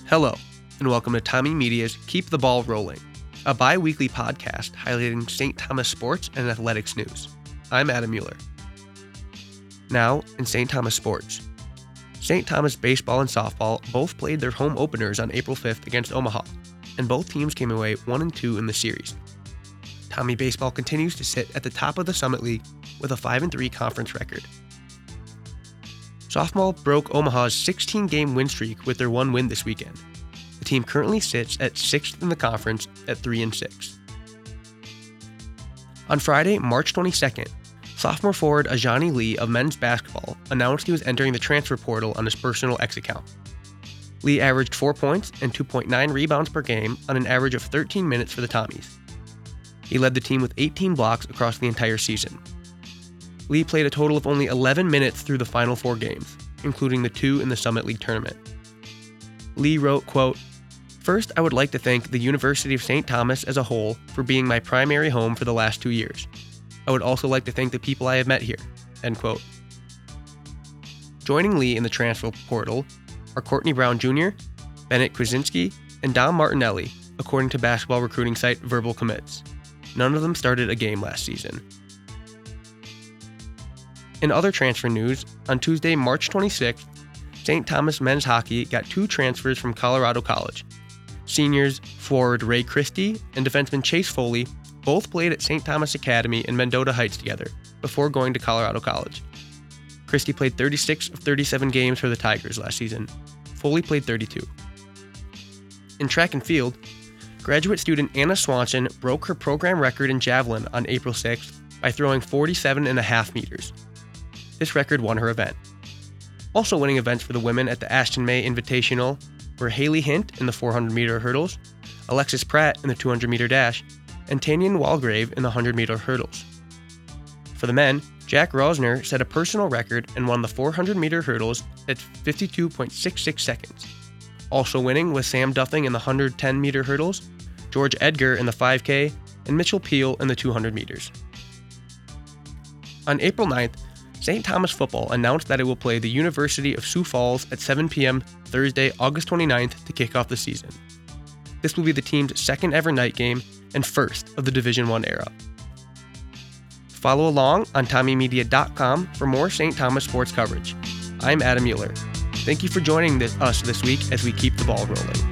Hello, and welcome to Tommy Media's Keep the Ball Rolling, a bi-weekly podcast highlighting St. Thomas sports and athletics news. I'm Adam Mueller. Now, in St. Thomas sports. St. Thomas baseball and softball both played their home openers on April 5th against Omaha, and both teams came away 1-2 in the series. Tommy baseball continues to sit at the top of the Summit League with a 5-3 conference record. Softball broke Omaha's 16-game win streak with their one win this weekend. The team currently sits at 6th in the conference at 3-6. On Friday, March 22nd, sophomore forward Ajani Lee of men's basketball announced he was entering the transfer portal on his personal X account. Lee averaged 4 points and 2.9 rebounds per game on an average of 13 minutes for the Tommies. He led the team with 18 blocks across the entire season. Lee played a total of only 11 minutes through the final 4 games, including the 2 in the Summit League tournament. Lee wrote, quote, "First, I would like to thank the University of St. Thomas as a whole for being my primary home for the last 2 years. I would also like to thank the people I have met here." End quote. Joining Lee in the transfer portal are Courtney Brown Jr., Bennett Krasinski, and Dom Martinelli, according to basketball recruiting site Verbal Commits. None of them started a game last season. In other transfer news, on Tuesday, March 26th, St. Thomas men's hockey got 2 transfers from Colorado College. Seniors forward Ray Christie and defenseman Chase Foley both played at St. Thomas Academy in Mendota Heights together before going to Colorado College. Christie played 36 of 37 games for the Tigers last season. Foley played 32. In track and field, graduate student Anna Swanson broke her program record in javelin on April 6th by throwing 47.5 meters. This record won her event. Also winning events for the women at the Ashton May Invitational were Haley Hint in the 400-meter hurdles, Alexis Pratt in the 200-meter dash, and Tanyan Walgrave in the 100-meter hurdles. For the men, Jack Rosner set a personal record and won the 400-meter hurdles at 52.66 seconds. Also winning was Sam Duffing in the 110-meter hurdles, George Edgar in the 5K, and Mitchell Peel in the 200 meters. On April 9th, St. Thomas football announced that it will play the University of Sioux Falls at 7 p.m. Thursday, August 29th to kick off the season. This will be the team's second ever night game and first of the Division I era. Follow along on TommyMedia.com for more St. Thomas sports coverage. I'm Adam Mueller. Thank you for joining us this week as we keep the ball rolling.